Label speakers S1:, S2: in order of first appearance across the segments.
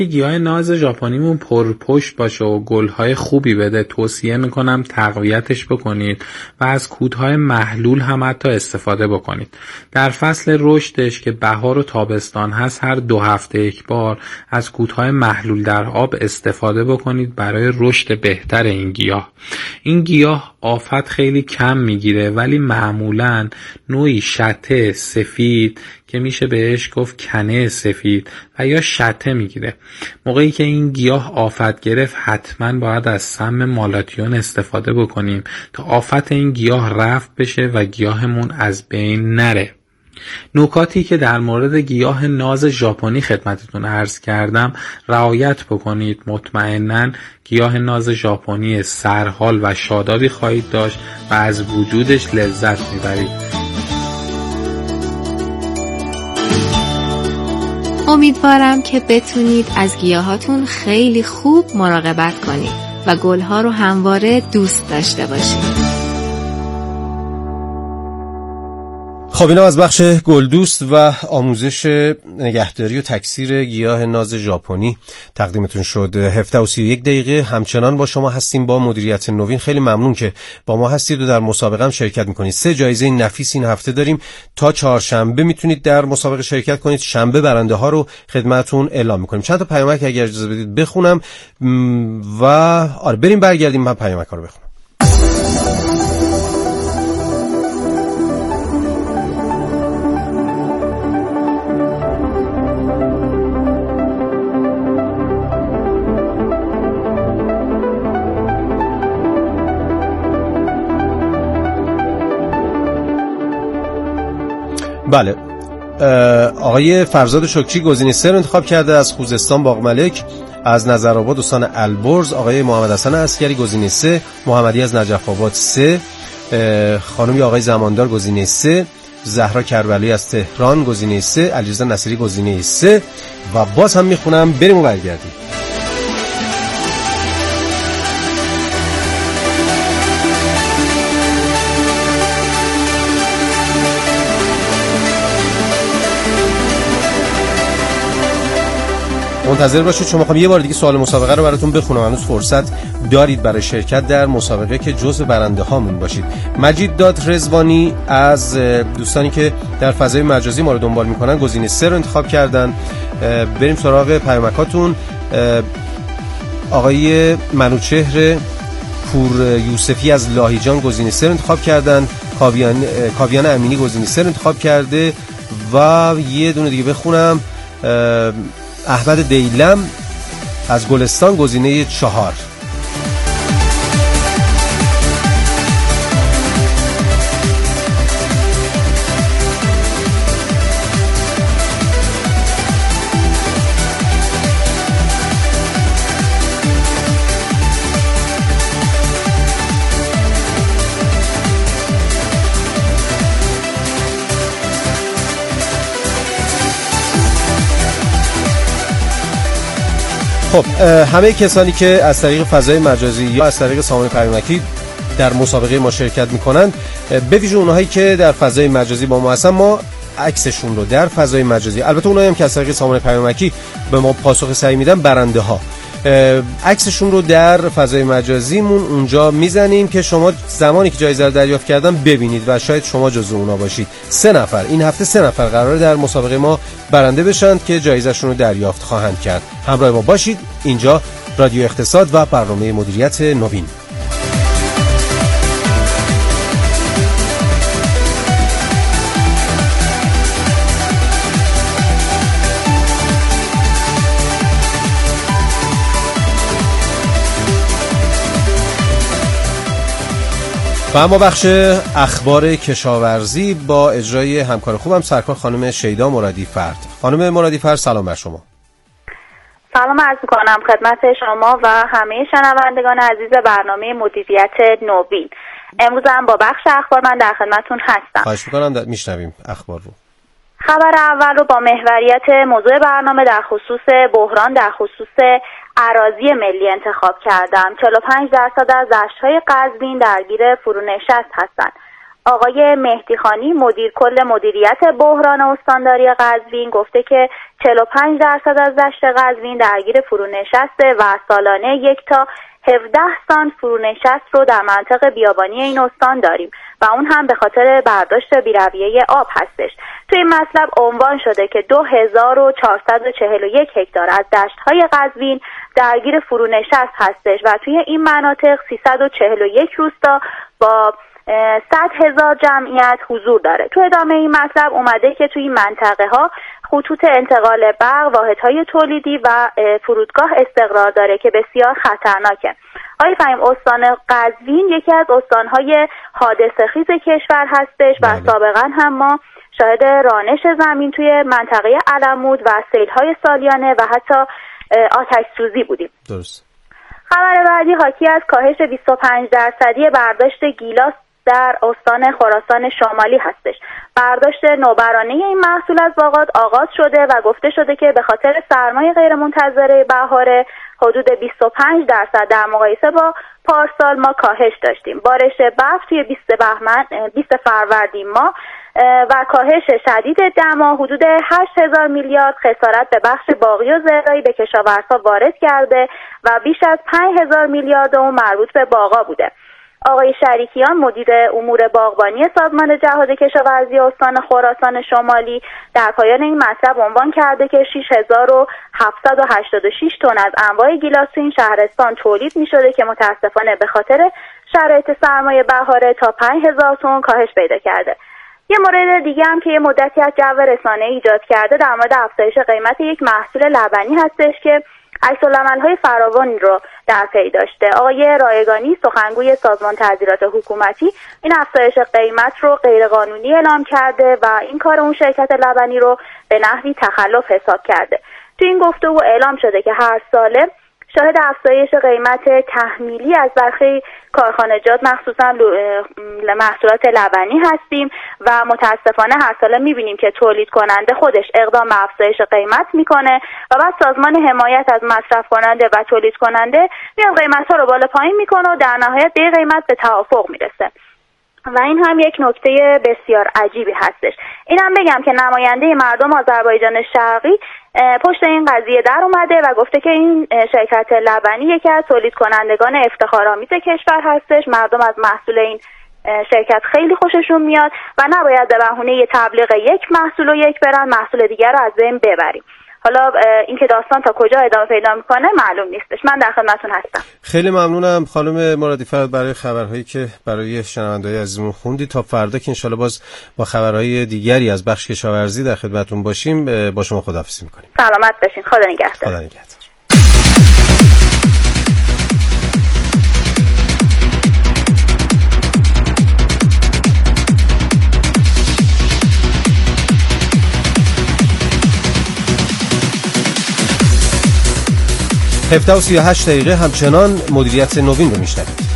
S1: گیاه ناز ژاپنیمون پرپشت باشه و گل‌های خوبی بده، توصیه میکنم تقویتش بکنید و از کودهای محلول هم حتی استفاده بکنید. در فصل رشدش که بهار و تابستان هست هر 2 هفته یک بار از کودهای محلول در آب استفاده بکنید برای رشد بهتر این گیاه. این گیاه آفت خیلی کم میگیره ولی معمولاً نوعی شته سفید که میشه بهش گفت کنه سفید و یا شته میگیره. موقعی که این گیاه آفت گرفت حتما باید از سم مالاتیون استفاده بکنیم تا آفت این گیاه رفع بشه و گیاهمون از بین نره. نکاتی که در مورد گیاه ناز ژاپنی خدمتتون عرض کردم رعایت بکنید، مطمئناً گیاه ناز ژاپنی سرحال و شادابی خواهید داشت و از وجودش لذت میبرید.
S2: امیدوارم که بتونید از گیاهاتون خیلی خوب مراقبت کنید و گلها رو همواره دوست داشته باشید.
S3: خب اینا از بخش گلدوست و آموزش نگهداری و تکثیر گیاه ناز ژاپنی تقدیمتون شد. 17:31 دقیقه همچنان با شما هستیم با مدیریت نوین. خیلی ممنون که با ما هستید و در مسابقه هم شرکت میکنید. 3 جایزه نفیس این هفته داریم. تا چهارشنبه میتونید در مسابقه شرکت کنید. شنبه برنده ها رو خدمتتون اعلام میکنیم. چند تا پیامک اگر اجازه بدید بخونم و بریم برگردیم من پیامک ها رو بخونم. بله، آقای فرزاد شکری گزینه 3 رو انتخاب کرده از خوزستان باغملک، از نظرآباد استان البرز آقای محمد حسن عسکری گزینه 3، محمدی از نجف آباد 3، خانم آقای زماندار گزینه 3، زهرا کربلایی از تهران گزینه 3، علیرضا نصیری گزینه 3 و باز هم میخونم بریم و برگردیم. منتظر باشید. شما میخوام یه بار دیگه سوال مسابقه رو براتون بخونم. هنوز فرصت دارید برای شرکت در مسابقه که جزو برنده هامون باشید. مجید داد رضوانی از دوستانی که در فضای مجازی ما رو دنبال میکنن گزینه 3 رو انتخاب کردن. بریم سراغ پیامکاتون. آقای منوچهر پور یوسفی از لاهیجان گزینه 3 رو انتخاب کردن. کاویان امینی گزینه 3 رو انتخاب کرده و یه دونه دیگه بخونم. احمد دیلم از گلستان گزینه 4. خب همه کسانی که از طریق فضای مجازی یا از طریق سامان پیامکی در مسابقه ما شرکت میکنن، به ویژه اونهایی که در فضای مجازی با ما هستن، ما عکسشون رو در فضای مجازی، البته اونایی هم که از طریق سامان پیامکی به ما پاسخ صحیح میدن، برنده ها، عکسشون رو در فضای مجازیمون اونجا میزنیم که شما زمانی که جایزه رو دریافت کردن ببینید و شاید شما جزو اونا باشید. 3 نفر این هفته 3 نفر قراره در مسابقه ما برنده بشن که جایزه‌شون رو دریافت خواهند کرد. همراه ما باشید. اینجا رادیو اقتصاد و برنامه مدیریت نوین. و اما بخش اخبار کشاورزی با اجرای همکار خوبم سرکار خانم شیدا مرادی فرد. خانم مرادی فرد سلام بر شما.
S4: سلام عرض می‌کنم خدمت شما و همه شنوندگان عزیز برنامه مدیریت نوین. امروز هم با بخش اخبار من در خدمتتون هستم.
S3: خواهش می‌کنم میشنویم اخبار رو.
S4: خبر اول رو با محوریت موضوع برنامه در خصوص بحران در خصوص اراضی ملی انتخاب کردم. 45% از دشت‌های قزوین درگیر فرونشست هستند. آقای مهدی خانی مدیر کل مدیریت بحران استانداری قزوین گفته که 45% از دشت قزوین درگیر فرونشسته و سالانه 1 تا 17 سانت فرونشست رو در منطقه بیابانی این استان داریم و اون هم به خاطر برداشت بی‌رویه آب هستش. توی این مطلب عنوان شده که 2441 هکتار از دشت‌های قزوین درگیر فرونشست هستش و توی این مناطق 341 روستا با 100,000 جمعیت حضور داره. تو ادامه این مطلب اومده که توی این منطقه ها خطوط انتقال برق، واحدهای تولیدی و فرودگاه استقرار داره که بسیار خطرناکه. آقای فهیم، استان قزوین یکی از استانهای حادثه خیز کشور هستش و سابقا هم ما شاهد رانش زمین توی منطقه علمود و سیل‌های سالیانه و حتی آتش سوزی بودیم. درست. خبر بعدی حاکی از کاهش 25% برداشت گیلاس در استان خراسان شمالی هستش. برداشت نوبرانه این محصول از باغات آغاز شده و گفته شده که به خاطر سرمای غیرمنتظره بهار حدود 25% در مقایسه با پارسال ما کاهش داشتیم. بارش برف توی 20 فروردین ماه و کاهش شدید دما حدود 8,000 میلیارد خسارت به بخش باغی و زراعی به کشاورزها وارد کرده و بیش از 5,000 میلیارد اون مربوط به باغا بوده. آقای شریکیان مدیر امور باغبانی سازمان جهاد کشاورزی استان خراسان شمالی در پایان این مطلب عنوان کرده که 6,786 تن از انواع گیلاس این شهرستان تولید می شده که متاسفانه به خاطر شرایط سرمایه بهاره تا 5,000 تن کاهش پیدا کرده. یه مورد دیگه هم که یه مدتی از جو رسانه ایجاد کرده در مورد افزایش قیمت یک محصول لبنی هستش که عکس‌العمل‌های فراوانی رو در پی داشته. آقای رایگانی سخنگوی سازمان تعزیرات حکومتی این افزایش قیمت رو غیرقانونی اعلام کرده و این کار اون شرکت لبنی رو به نحوی تخلف حساب کرده. تو این گفتگو اعلام شده که هر ساله شاهد افزایش قیمت تحمیلی از برخی کارخانجات مخصوصا محصولات لبنی هستیم و متاسفانه هر ساله میبینیم که تولید کننده خودش اقدام به افزایش قیمت میکنه و بعد سازمان حمایت از مصرف کننده و تولید کننده میاد قیمت ها رو بالا پایین میکنه و در نهایت به قیمت به توافق میرسه و این هم یک نکته بسیار عجیبی هستش. اینم بگم که نماینده مردم آذربایجان شرقی پشت این قضیه در اومده و گفته که این شرکت لبنی یکی از تولید کنندگان افتخارآمیز کشور هستش. مردم از محصول این شرکت خیلی خوششون میاد و نباید به بهونه تبلیغ یک محصول و یک برند محصول دیگر رو از بین ببریم. حالا اینکه داستان تا کجا ادامه پیدا میکنه معلوم نیستش. من در خدمتتون هستم.
S3: خیلی ممنونم خانم مرادی فرد برای خبرهایی که برای شنونده‌های عزیزمون خوندید. تا فردا که انشالله باز با خبرهای دیگری از بخش کشاورزی در خدمتتون باشیم با شما خداحافظی میکنیم.
S4: سلامت باشین. خدا نگهدار.
S3: خدا نگهدار. هفته و 38 دقیقه همچنان مدیریت نوین رو میشنوید.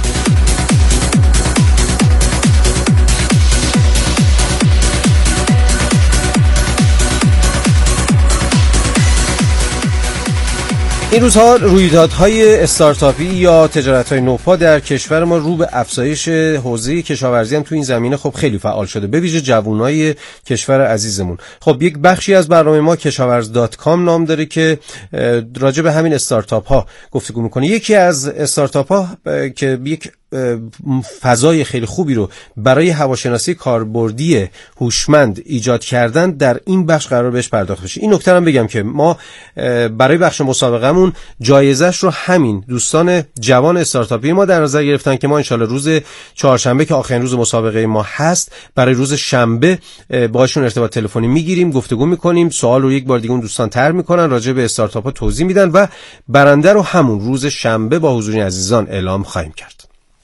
S3: این روزها رویدادهای استارتاپی یا تجارت‌های نوپا در کشور ما رو به افزایش حوزه کشاورزی هم تو این زمینه خب خیلی فعال شده، به ویژه جوانای کشور عزیزمون. خب یک بخشی از برنامه ما کشاورز.com نام داره که راجع به همین استارتاپ ها گفتگو میکنه. یکی از استارتاپ ها که یک فضای خیلی خوبی رو برای هواشناسی کاربردی هوشمند ایجاد کردن در این بخش قرار بهش پرداخت بشه. این نکته هم بگم که ما برای بخش مسابقهمون جایزش رو همین دوستان جوان استارتاپی ما در نظر گرفتن که ما انشالله روز چهارشنبه که آخرین روز مسابقه ما هست برای روز شنبه باهاشون ارتباط تلفنی میگیریم، گفتگو میکنیم، سوال رو یک بار دیگه اون دوستان طرح میکنن، راجع به استارتاپ ها توضیح میدن و برنده رو همون روز شنبه با حضور عزیزان اعلام خواهیم کرد.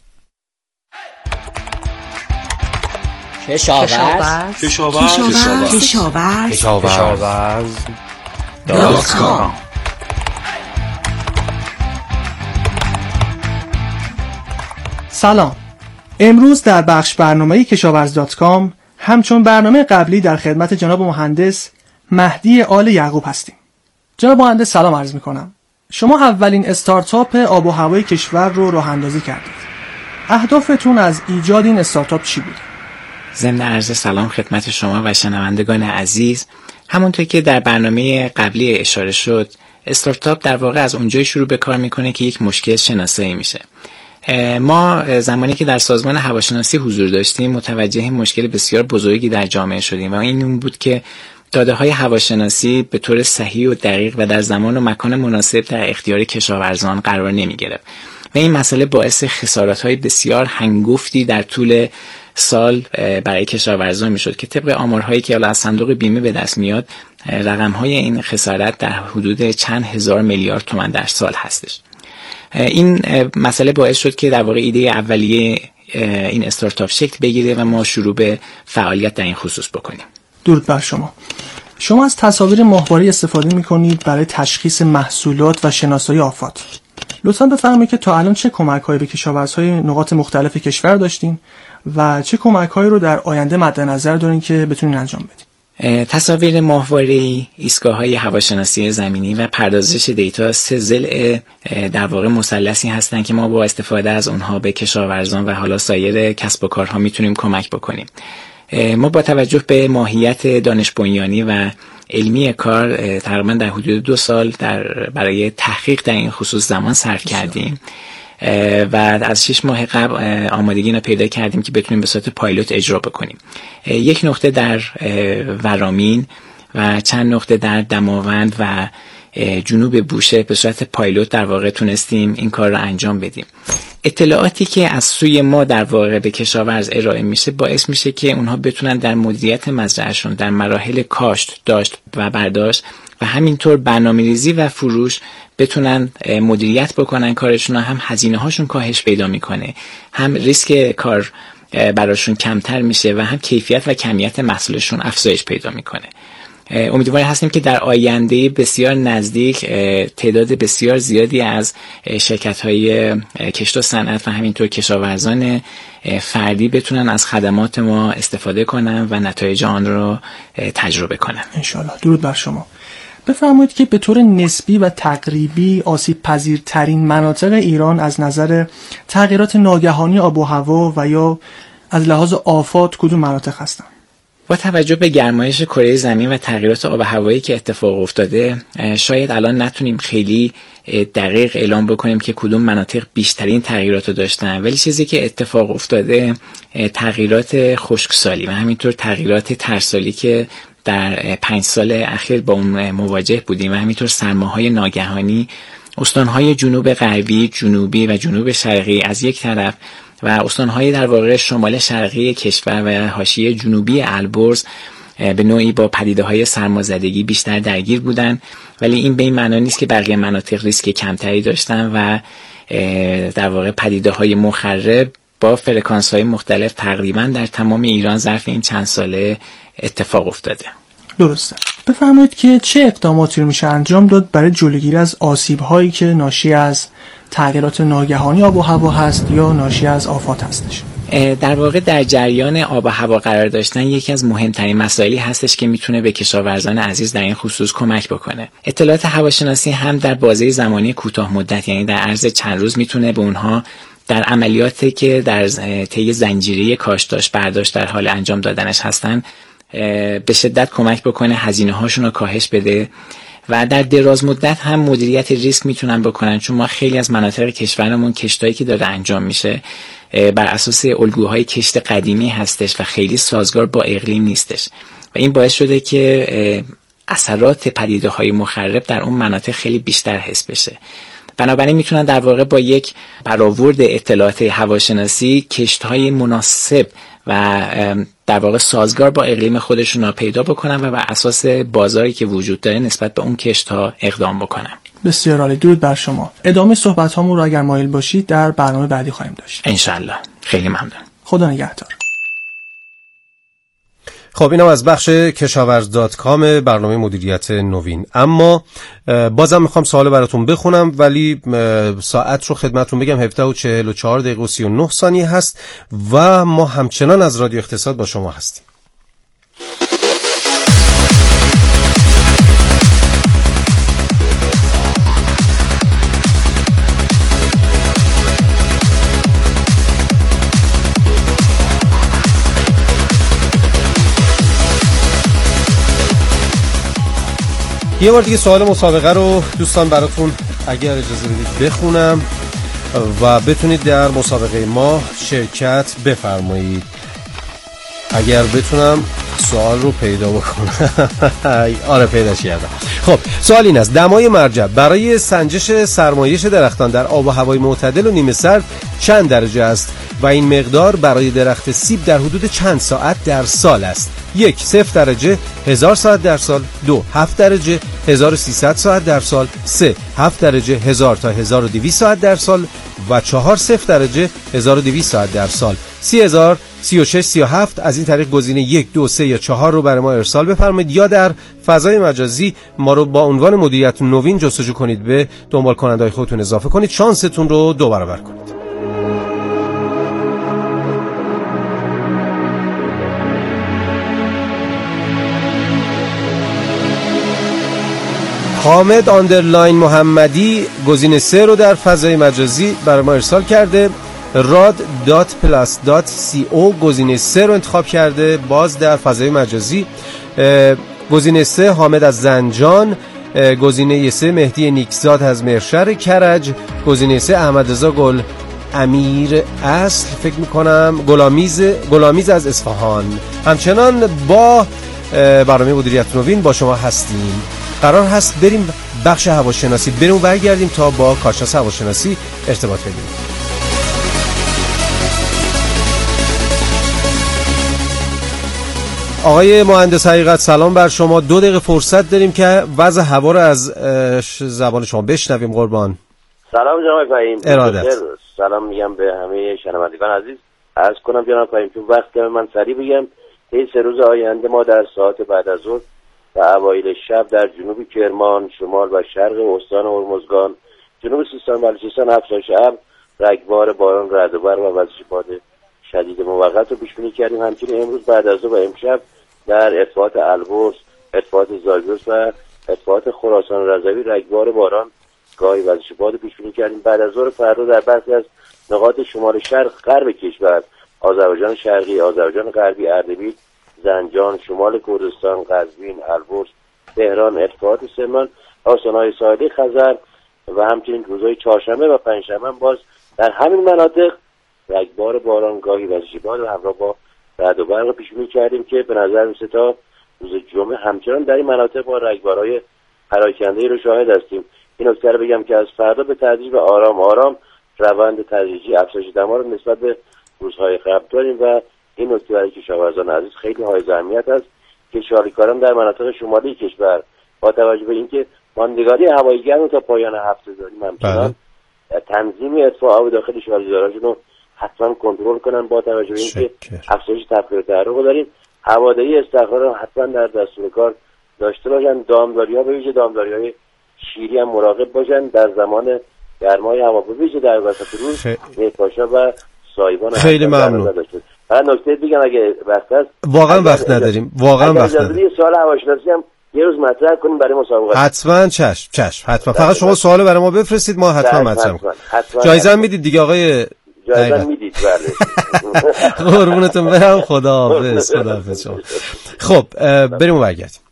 S5: کشاورز
S6: سلام. امروز در بخش برنامه کشاورز.com همچون برنامه قبلی در خدمت جناب مهندس مهدی آل یعقوب هستیم. جناب مهندس سلام عرض میکنم. شما اولین استارتاپ آب و هوای کشور رو راه اندازی کردید. اهدافتون از ایجاد این استارتاپ چی بود؟
S5: ضمن عرض سلام خدمت شما و شنوندگان عزیز. همونطور که در برنامه قبلی اشاره شد، استارتاپ در واقع از اونجایی شروع به کار میکنه که یک مشکل شناسایی میشه. ما زمانی که در سازمان هواشناسی حضور داشتیم متوجه مشکل بسیار بزرگی در جامعه شدیم و این بود که داده‌های هواشناسی به طور صحیح و دقیق و در زمان و مکان مناسب در اختیار کشاورزان قرار نمی‌گرفت و این مسئله باعث خسارت‌های بسیار هنگفتی در طول سال برای کشاورزان میشد که طبق آمارهایی که از صندوق بیمه به دست میاد رقم‌های این خسارت در حدود چند هزار میلیارد تومان در سال هستش. این مسئله باعث شد که در واقع ایده اولیه این استارتاپ شکل بگیره و ما شروع به فعالیت در این خصوص بکنیم.
S6: درود بر شما. شما از تصاویر ماهواره‌ای استفاده می‌کنید برای تشخیص محصولات و شناسایی آفات. لطفاً بفرمایید که تا الان چه کمک‌هایی به کشاورزهای نقاط مختلف کشور داشتین و چه کمک‌هایی رو در آینده مد نظر دارین که بتونین انجام بدین.
S5: تصاویر ماهواره‌ای، ایستگاه‌های هواشناسی زمینی و پردازش دیتا سه ضلع در واقع مثلثی هستند که ما با استفاده از اونها به کشاورزان و حالا سایر کسب و کارها میتونیم کمک بکنیم. ما با توجه به ماهیت دانش بنیانی و علمی کار تقریبا در حدود 2 سال برای تحقیق در این خصوص زمان صرف کردیم و از 6 ماه قبل آمادگی پیدا کردیم که بتونیم به صورت پایلوت اجرا بکنیم. یک نقطه در ورامین و چند نقطه در دماوند و جنوب بوشهر به صورت پایلوت در واقع تونستیم این کار رو انجام بدیم. اطلاعاتی که از سوی ما در واقع به کشاورز ارائه میشه باعث میشه که اونها بتونن در مدیریت مزرعهشون در مراحل کاشت، داشت و برداشت و همینطور برنامه‌ریزی و فروش بتونن مدیریت بکنن کارشون، هم هزینه هاشون کاهش پیدا میکنه، هم ریسک کار براشون کمتر میشه و هم کیفیت و کمیت محصولشون افزایش پیدا میکنه. امیدوار هستیم که در آینده بسیار نزدیک تعداد بسیار زیادی از شرکت‌های کشت و صنعت و همینطور کشاورزان فردی بتونن از خدمات ما استفاده کنن و نتایج آن رو تجربه کنن.
S6: انشالله. درود بر شما. بفرمایید که به طور نسبی و تقریبی آسیب پذیرترین مناطق ایران از نظر تغییرات ناگهانی آب و هوا و یا از لحاظ آفات کدوم مناطق هستند؟
S5: با توجه به گرمایش کره زمین و تغییرات آب و هوایی که اتفاق افتاده شاید الان نتونیم خیلی دقیق اعلام بکنیم که کدوم مناطق بیشترین تغییرات رو داشتن، ولی چیزی که اتفاق افتاده تغییرات خشکسالی و همینطور تغییرات ترسالی که در 5 سال اخیر با اون مواجه بودیم و همینطور سرماهای ناگهانی استانهای جنوب غربی، جنوبی و جنوب شرقی از یک طرف و استانهای در واقع شمال شرقی کشور و حاشیه جنوبی البرز به نوعی با پدیده‌های سرمازدگی بیشتر درگیر بودن، ولی این به این معنی نیست که بقیه مناطق ریسک کمتری داشتن و در واقع پدیده‌های مخرب با فرکانس‌های مختلف تقریبا در تمام ایران ظرف این چند ساله اتفاق افتاده.
S6: درسته. بفرمایید که چه اقداماتی رو میشه انجام داد برای جلوگیری از آسیب‌هایی که ناشی از تغییرات ناگهانی آب و هوا هست یا ناشی از آفات هستش؟
S5: در واقع در جریان آب و هوا قرار داشتن یکی از مهمترین مسائلی هستش که میتونه به کشاورزان عزیز در این خصوص کمک بکنه. اطلاعات هواشناسی هم در بازه زمانی کوتاه مدت، یعنی در عرض چند روز، میتونه به اونها در عملیاتی که در طی زنجیره کاشت برداشت در حال انجام دادنش هستن به شدت کمک بکنه، هزینه هاشون رو کاهش بده و در دراز مدت هم مدیریت ریسک میتونن بکنن، چون ما خیلی از مناطق کشورمون کشتایی که داره انجام میشه بر اساس الگوهای کشت قدیمی هستش و خیلی سازگار با اقلیم نیستش و این باعث شده که اثرات پدیده‌های مخرب در اون مناطق خیلی بیشتر حس بشه. بنابراین میتونن در واقع با یک برآورد اطلاعات هواشناسی کشت‌های مناسب و در واقع سازگار با اقلیم خودشون رو پیدا بکنن و بر اساس بازاری که وجود داره نسبت به اون کشت‌ها اقدام بکنن.
S6: بسیار عالی. درود بر شما. ادامه صحبت‌هامون رو اگر مایل باشید در برنامه بعدی خواهیم داشت.
S5: انشالله. خیلی ممنون.
S6: خدا نگهدار.
S3: خب اینم از بخش کشاورز.com برنامه مدیریت نوین. اما بازم میخوام سوال براتون بخونم، ولی ساعت رو خدمتتون بگم 17:44 دقیقه و 39 ثانیه هست و ما همچنان از رادیو اقتصاد با شما هستیم. یه بار دیگه سوال مسابقه رو دوستان براتون اگر اجازه بدید بخونم و بتونید در مسابقه ما شرکت بفرمایید. اگر بتونم سوال رو پیدا بکنم. آره پیداش کردم. خب سوال این است: دمای مرجع برای سنجش سرمایش درختان در آب و هوای معتدل و نیمه سرد چند درجه است و این مقدار برای درخت سیب در حدود چند ساعت در سال است؟ 1. 0 درجه 1000 ساعت در سال. 2. 7 درجه 1300 ساعت در سال. 3. 7 درجه 1000 تا 1200 ساعت در سال و 4. 0 درجه 1200 ساعت در سال. 30000 36 37 از این طریق گزینه 1 2 3 یا 4 رو برای ما ارسال بفرمایید یا در فضای مجازی ما رو با عنوان مدیریت نوین جستجو کنید، به دنبال کننده‌های خودتون اضافه کنید، شانستون رو 2 برابر کنید. حامد آندرلاین محمدی گزینه 3 رو در فضای مجازی برای ما ارسال کرده. rad.plus.co گزینه 3 رو انتخاب کرده، باز در فضای مجازی. گزینه 3 حامد از زنجان. گزینه 3 مهدی نیکزاد از مرشر کرج. گزینه 3 احمد رضا گل امیر اصل فکر میکنم گلامیز از اصفهان. همچنان با برنامه مدیریت نوین با شما هستیم. قرار هست بریم بخش هواشناسی، بریم برگردیم تا با کارشناس هواشناسی ارتباط بگیریم. آقای مهندس حقیقت سلام بر شما. 2 دقیقه فرصت داریم که وضع هوا رو از زبان شما بشنویم. قربان.
S7: سلام جناب فهیم.
S3: ارادت.
S7: سلام میگم به همه شنوندگان عزیز. عرض کنم جناب فهیم چون وقت من سریع بگم، طی 3 روز آینده ما در ساعت بعد از ظهر و اوایل شب در جنوب کرمان، شمال و شرق استان هرمزگان، جنوب سیستان و بلوچستان افزایش ابر، رگبار باران، رعد و برق و وزش باد شدید موقت رو پیش بینی کردیم. همچنین امروز بعد از ظهر و امشب در ارتفاعات البرز، ارتفاعات زاگرس و ارتفاعات خراسان رضوی رگبار باران گاهی وزش باد پیش بینی کردیم. بعد از ظهر فردا در برخی از نقاط شمال شرق غرب کشور، آذربایجان شرقی، آذربایجان غربی، اردبیل، زنجان، شمال کردستان، قزوین، البرز، تهران، ارتفاعات سمان، آستانهای ساحلی خزر و همچنین روزهای چهارشنبه و پنجشنبه باز در همین مناطق رگبار باران گاهی وزش باد و همراه با رعد و برق پیش بینی کردیم که به نظر میسه تا روز جمعه همچنان در این مناطق با رگبارهای پراکنده‌ای رو شاهد هستیم. این نکته رو بگم که از فردا به تدریج و آرام آرام روند تدریجی افزایش دما رو نسبت به روزهای قبل داریم و این نکته برای کشاورزان عزیز خیلی حائز اهمیت است که شالیکاران در مناطق شمالی کشور با توجه به اینکه ماندگاری هوایی گرم تا پایان هفته داریم همچنان تنظیم ارتفاع آب داخل شالیداراشون رو حتما کنترل کنن با توجه به اینکه افزایش تبخیر تحرک داریم. هواداری استخراج رو حتما در دستور کار داشته باشن. دامداری‌ها به ویژه دامداری‌های شیری هم مراقب باشن در زمان گرمای هوا، به ویژه در وسط روز نه‌پاشا و سایبان.
S3: خیلی ممنون.
S7: من نکته دیگه اگه وقت هست
S3: واقعا وقت نداریم، واقعا وقت نداریم.
S7: یه سوال هواشناسی هم یه روز مطرح کنیم برای مسابقه.
S3: حتما چشم حتما. فقط شما سوال برای ما بفرستید ما حتما مطرح کنیم. جایزه میدید دیگه آقای؟
S7: جایزه میدید بله.
S3: قربونتون برم. خداحافظ. خداحافظ شما. خب بریم و برگردیم.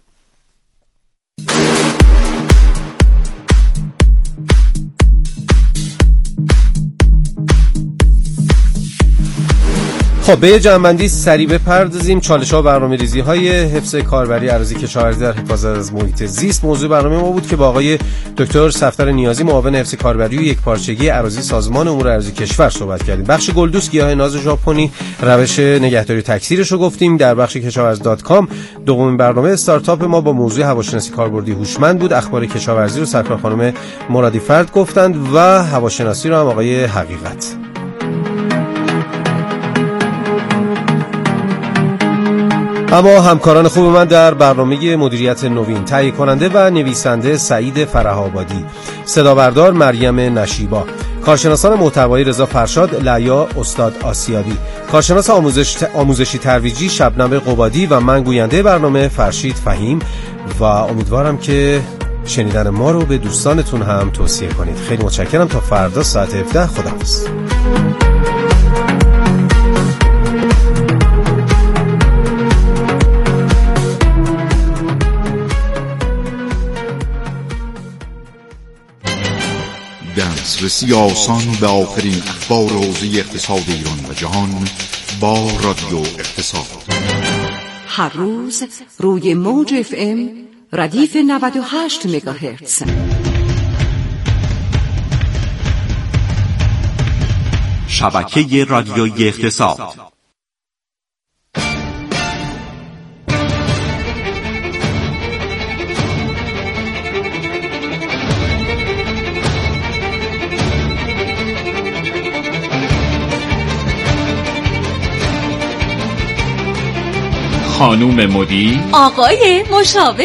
S3: خب به یه جنبندی سریع بپردازیم. چالش‌ها و برنامه‌ریزی‌های حفظ کاربری اراضی کشاورزی در حفاظت از محیط زیست موضوع برنامه ما بود که با آقای دکتر صفدر نیازی معاون حفظ کاربری و یکپارچگی اراضی سازمان امور اراضی کشور صحبت کردیم. بخش گلدوست گیاه ناز ژاپنی روش نگهداری تکثیرش رو گفتیم. در بخش کشاورز.com دومین برنامه استارتاپ ما با موضوع هواشناسی کاربردی هوشمند بود. اخبار کشاورزی رو سرکار خانم مرادی فرد گفتند و هواشناسی رو هم آقای حقیقت. اما همکاران خوب من در برنامه مدیریت نوین: تهیه کننده و نویسنده سعید فره‌آبادی، صدا بردار مریم نشیبا، کارشناسان محتوایی رضا فرشاد، لیا استاد آسیابی، کارشناس آموزشی ترویجی شبنم قبادی و من گوینده برنامه فرشید فهیم و امیدوارم که شنیدن ما رو به دوستانتون هم توصیه کنید. خیلی متشکرم. تا فردا ساعت 17. خداحافظ.
S8: دسترسی آسان به آخرین اخبار حوزه اقتصاد ایران و جهان با رادیو اقتصاد.
S9: هر روز روی موج FM ردیف 98 مگاهرتز.
S10: شبکه رادیویی اقتصاد.
S11: خانوم مدیر،
S2: آقای مشاور.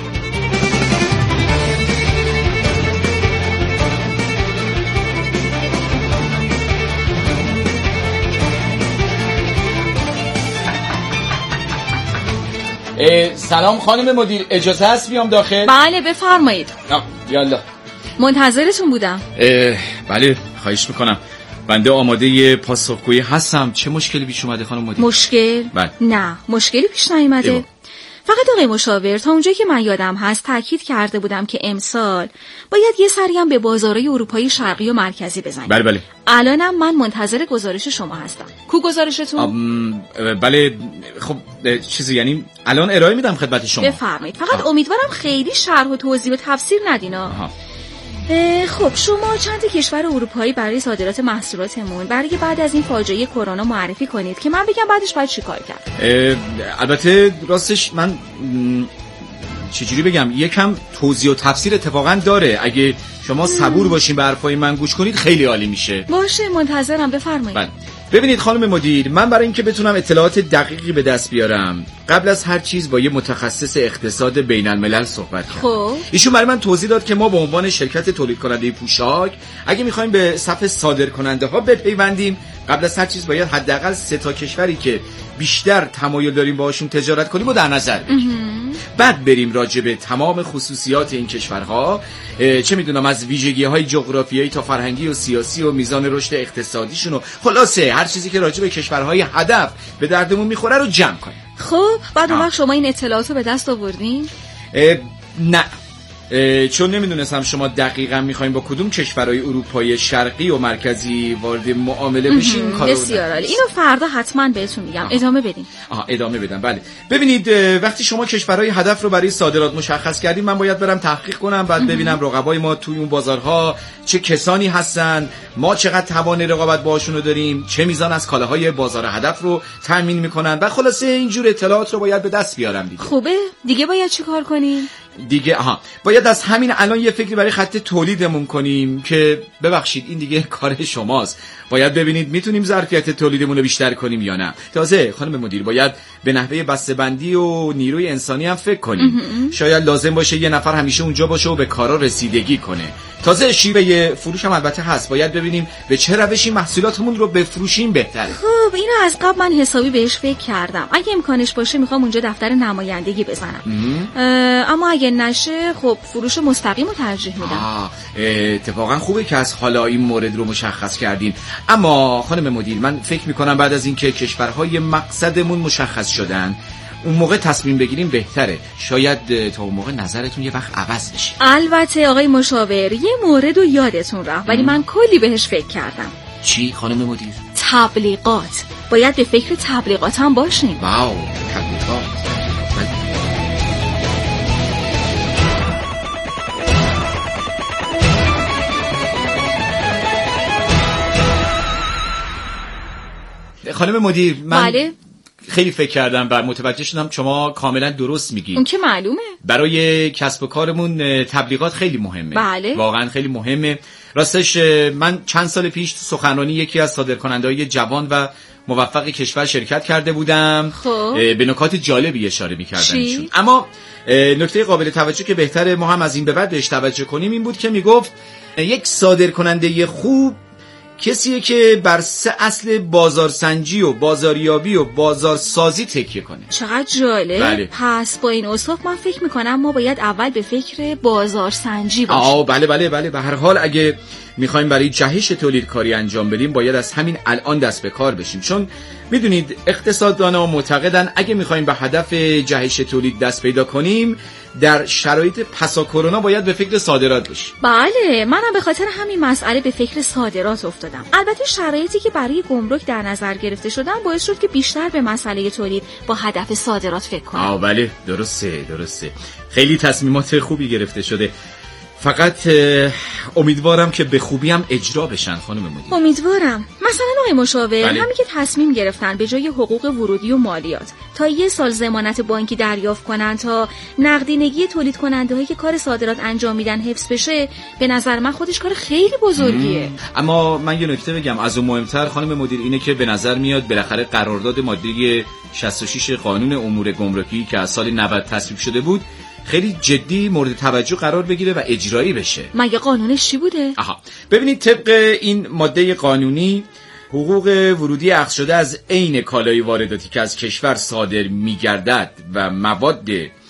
S11: سلام خانم مدیر، اجازه هست بیام داخل؟
S2: بله بفرمایید.
S11: یالا.
S2: منتظرتون بودم.
S11: بله خواهش میکنم. بنده آماده پاسخگویی هستم. چه مشکلی پیش اومده خانم مدیر؟
S2: مشکل؟
S11: بله.
S2: نه مشکلی پیش نیومده. فقط آقای مشاور تا اونجایی که من یادم هست تاکید کرده بودم که امسال باید یه سری هم به بازارهای اروپایی شرقی و مرکزی بزنیم.
S11: بله.
S2: الانم من منتظر گزارش شما هستم. کو گزارشتون؟
S11: بله خب چیزی یعنی الان ارائه میدم خدمت شما.
S2: بفرمایید. فقط امیدوارم خیلی شرح و توضیح و تفسیر ندینا. خب شما چند کشور اروپایی برای صادرات محصولاتمون برای بعد از این فاجعه کرونا معرفی کنید که من بگم بعدش باید چیکار کرد.
S11: البته راستش من چجوری بگم یکم توضیح و تفسیر اتفاقا داره. اگه شما صبور باشین به حرفای من گوش کنید خیلی عالی میشه.
S2: باشه منتظرم بفرمایید.
S11: بله. ببینید خانم مدیر، من برای اینکه بتونم اطلاعات دقیقی به دست بیارم قبل از هر چیز با یه متخصص اقتصاد بین الملل صحبت کردم.
S2: خب
S11: ایشون برای من توضیح داد که ما به عنوان شرکت تولید کننده پوشاک اگه میخوایم به صف صادر کننده ها بپیوندیم قبل از هر چیز باید حداقل 3 کشوری که بیشتر تمایل داریم باهاشون تجارت کنیم و در نظر بگیریم. بعد بریم راجع به تمام خصوصیات این کشورها، چه میدونم از ویژگی‌های جغرافیایی تا فرهنگی و سیاسی و میزان رشد اقتصادیشون و خلاصه هر چیزی که راجع به کشورهای هدف به دردمون میخوره رو جمع کنیم.
S2: خب بعد اون وقت شما این اطلاعات رو به دست آوردین؟
S11: نه، چون نمیدونستم شما دقیقاً میخواین با کدوم کشورهای اروپایی شرقی و مرکزی وارد معامله بشین.
S2: بسیار عالی. اینو فردا حتما بهتون میگم. ادامه بدین.
S11: ادامه بدم. بله. ببینید وقتی شما کشورهای هدف رو برای صادرات مشخص کردین من باید برم تحقیق کنم، بعد ببینم رقبای ما توی اون بازارها چه کسانی هستن، ما چقدر توان رقابت باهاشون رو داریم، چه میزان از کالاهای بازار هدف رو تامین میکنن و خلاصه اینجور اطلاعات رو باید به دست بیارم دیگه.
S2: خوبه؟ دیگه باید چیکار کنیم؟
S11: دیگه باید از همین الان یه فکری برای خط تولیدمون کنیم که ببخشید این دیگه کار شماست. باید ببینید میتونیم ظرفیت تولیدمون رو بیشتر کنیم یا نه. تازه خانم مدیر باید به نحوه بسته‌بندی و نیروی انسانی هم فکر کنیم. شاید لازم باشه یه نفر همیشه اونجا باشه و به کارا رسیدگی کنه. تازه شیوه فروش هم البته هست. باید ببینیم به چه روشی محصولاتمون رو بفروشیم بهتره.
S2: خب اینو از قبل من حسابی بهش فکر کردم. اگه امکانش باشه میخوام اونجا دفتر نمایندگی بزنم. اما اگه نشه خب فروش مستقیم رو ترجیح میدم.
S11: اتفاقا خوبه که از حالا این مورد رو مشخص کردین. اما خانم مدیر من فکر میکنم بعد از اینکه کشورهای مقصدمون مشخص شدن اون موقع تصمیم بگیریم بهتره. شاید تا اون موقع نظرتون یه وقت عوض بشه.
S2: البته آقای مشاور یه مورد رو یادتون رفت ولی من کلی بهش فکر کردم.
S11: چی خانم مدیر؟
S2: تبلیغات. باید به فکر تبلیغات هم باشیم.
S11: واو تبلیغات. خانم مدیر من
S2: بله؟
S11: خیلی فکر کردم و متوجه شدم شما کاملا درست میگید.
S2: اون که معلومه.
S11: برای کسب و کارمون تبلیغات خیلی مهمه.
S2: بله.
S11: واقعا خیلی مهمه. راستش من چند سال پیش تو سخنرانی یکی از صادرکننده‌های جوان و موفق کشور شرکت کرده بودم.
S2: خب
S11: به نکات جالبی اشاره می‌کردن ایشون. اما نکته قابل توجه که بهتره ما هم از این به بعد بهش توجه کنیم این بود که میگفت یک صادرکننده خوب کسیه که بر 3 اصل بازارسنجی و بازاریابی و بازارسازی تکیه کنه.
S2: چقدر جالب.
S11: بله.
S2: پس با این اوصاف من فکر میکنم ما باید اول به فکر بازارسنجی باشیم.
S11: بله به هر حال اگه میخوایم برای جهش تولید کاری انجام بدیم باید از همین الان دست به کار بشیم، چون میدونید اقتصاددانا معتقدن اگه میخوایم به هدف جهش تولید دست پیدا کنیم در شرایط پسا کرونا باید به فکر صادرات باشیم.
S2: بله، منم به خاطر همین مسئله به فکر صادرات افتادم. البته شرایطی که برای گمرک در نظر گرفته شدن باعث شد که بیشتر به مسئله تولید با هدف صادرات فکر کنم.
S11: بله، درسته. خیلی تصمیمات خوبی گرفته شده. فقط امیدوارم که به خوبی هم اجرا بشن خانم مدیر.
S2: امیدوارم. مثلا آقای مشاور،
S11: بله.
S2: همین که تصمیم گرفتن به جای حقوق ورودی و مالیات تا 1 سال ضمانت بانکی دریافت کنن تا نقدینگی تولید کننده هایی که کار صادرات انجام میدن حفظ بشه، به نظر من خودش کار خیلی بزرگیه.
S11: اما من یه نکته بگم، از اون مهمتر خانم مدیر اینه که به نظر میاد بالاخره قرارداد ماده 66 قانون امور گمرکی که از سال 90 تصویب شده بود خیلی جدی مورد توجه قرار بگیره و اجرایی بشه.
S2: مگه قانونش چی بوده؟
S11: ببینید، طبق این ماده قانونی حقوق ورودی اخذ شده از عین کالای وارداتی که از کشور صادر می‌گردد و مواد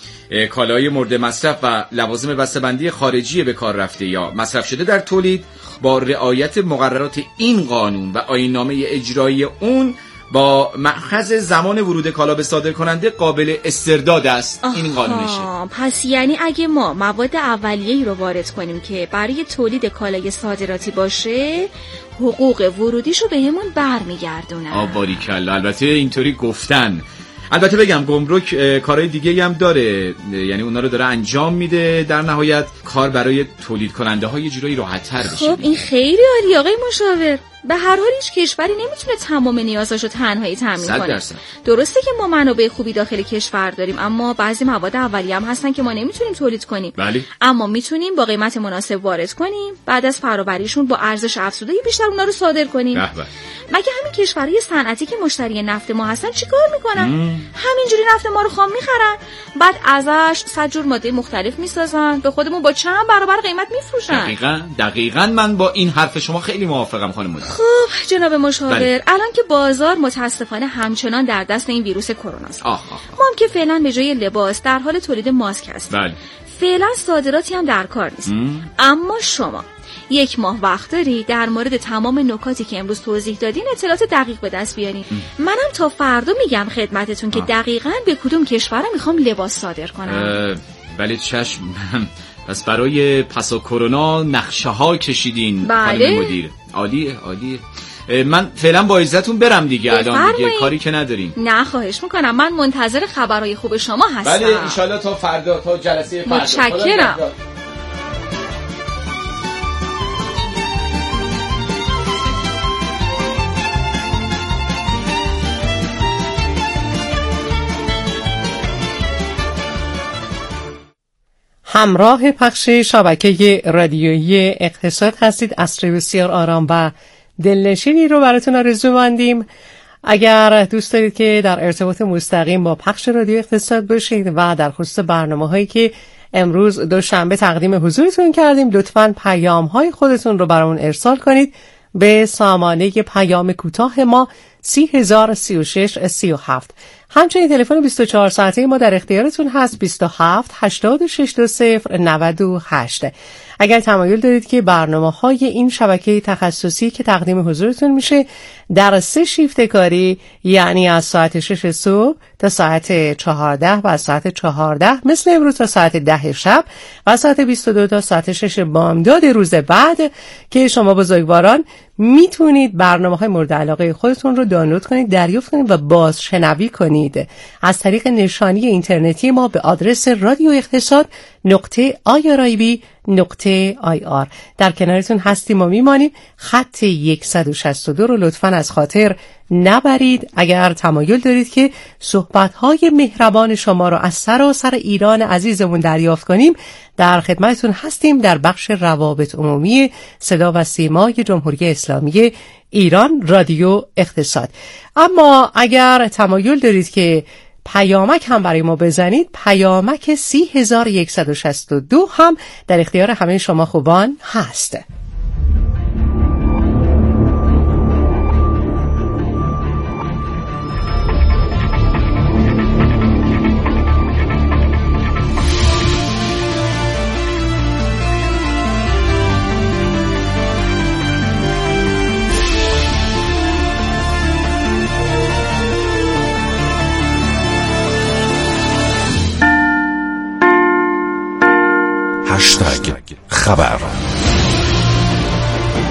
S11: کالای مورد مصرف و لوازم بسته‌بندی خارجی به کار رفته یا مصرف شده در تولید با رعایت مقررات این قانون و آیین‌نامه اجرایی اون با مأخذ زمان ورود کالا به صادر کننده قابل استرداد است. این قانونشه.
S2: پس یعنی اگه ما مواد اولیه‌ای رو وارد کنیم که برای تولید کالای صادراتی باشه، حقوق ورودیشو بهمون برمیگردونن.
S11: باریکلا. البته اینطوری گفتن. البته بگم گمرک کارهای دیگه‌ای هم داره، یعنی اونا رو داره انجام میده. در نهایت کار برای تولید کننده های جورایی راحت‌تر بشه.
S2: خب این خیلی عالی آقای مشاور. به هر حال هیچ کشوری نمیتونه تمام نیازاشو تنهایی تامین کنه. درسته که ما منابع خوبی داخل کشور داریم، اما بعضی مواد اولیه هم هستن که ما نمیتونیم تولید کنیم.
S11: بله.
S2: اما میتونیم با قیمت مناسب وارد کنیم، بعد از فرآوریشون با ارزش افزوده بیشتر اونا رو صادر کنیم. مگه همین کشورهای صنعتی که مشتری نفت ما هستن چیکار میکنن؟ همینجوری نفت ما رو خام میخرن، بعد ازش 100 جور ماده مختلف میسازن، به خودمون با چند برابر قیمت میفروشن.
S11: دقیقاً من با این حرف شما خیلی موافقم خانم مدیر.
S2: خب جناب مشاور، الان که بازار متاسفانه همچنان در دست این ویروس کرونا است، ما هم که فعلا به جای لباس در حال تولید ماسک هستیم. فعلا صادراتی هم در کار نیست. اما شما 1 ماه وقت داری در مورد تمام نکاتی که امروز توضیح دادین اطلاعات دقیق به دست بیارین. منم تا فردا میگم خدمتتون که دقیقاً به کدوم کشور میخوام لباس صادر کنم.
S11: بله چشم. پس برای پسا کرونا نقشه ها کشیدین خانم مدیر. عالیه. من فعلا با عزتون برم دیگه. الان دیگه کاری که نداریم.
S2: نه خواهش میکنم، من منتظر خبرهای خوب شما هستم.
S11: بله انشالله تا فردا، تا جلسه فردا.
S2: متشکرم.
S12: همراه پخش شبکه رادیویی اقتصاد هستید. عصر بسیار آرام و دلنشینی رو براتون آرزو مندیم. اگر دوست دارید که در ارتباط مستقیم با پخش رادیو اقتصاد باشید و در خصوص برنامه‌هایی که امروز دوشنبه تقدیم حضورتون کردیم، لطفاً پیام‌های خودتون رو برامون ارسال کنید به سامانه پیام کوتاه ما 303637. همچنین تلفن 24 ساعته ما در اختیارتون هست 27 86 98. اگر تمایل دارید که برنامه‌های این شبکه تخصصی که تقدیم حضورتون میشه در 3 شیفت کاری، یعنی از ساعت 6 صبح تا ساعت 14 و از ساعت 14 مثل امروز تا ساعت 10 شب و از ساعت 22 تا ساعت 6 بامداد روز بعد که شما بزرگواران میتونید برنامه‌های مورد علاقه خودتون رو دانلود کنید، دریافت کنید و بازشنوی کنید از طریق نشانی اینترنتی ما به آدرس رادیو اقتصاد .irib.ir. در کنارتون هستیم و میمانیم. خط 162 رو لطفاً از خاطر نبرید. اگر تمایل دارید که صحبت‌های مهربان شما رو از سراسر ایران عزیزمون دریافت کنیم، در خدمتتون هستیم در بخش روابط عمومی صدا و سیمای جمهوری اسلامی ایران، رادیو اقتصاد. اما اگر تمایل دارید که پیامک هم برای ما بزنید، پیامک 3162 هم در اختیار همه شما خوبان هست.